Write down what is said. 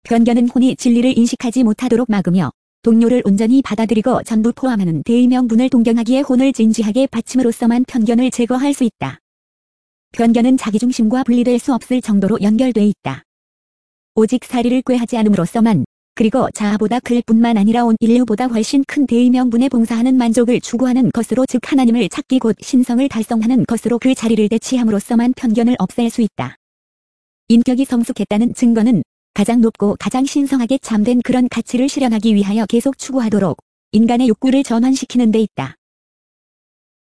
편견은 혼이 진리를 인식하지 못하도록 막으며 동료를 온전히 받아들이고 전부 포함하는 대의명분을 동경하기에 혼을 진지하게 받침으로써만 편견을 제거할 수 있다. 편견은 자기중심과 분리될 수 없을 정도로 연결돼 있다. 오직 사리를 꾀하지 않음으로써만, 그리고 자아보다 클 뿐만 아니라 온 인류보다 훨씬 큰 대의명분에 봉사하는 만족을 추구하는 것으로, 즉 하나님을 찾기 곧 신성을 달성하는 것으로 그 자리를 대치함으로써만 편견을 없앨 수 있다. 인격이 성숙했다는 증거는 가장 높고 가장 신성하게 참된 그런 가치를 실현하기 위하여 계속 추구하도록 인간의 욕구를 전환시키는 데 있다.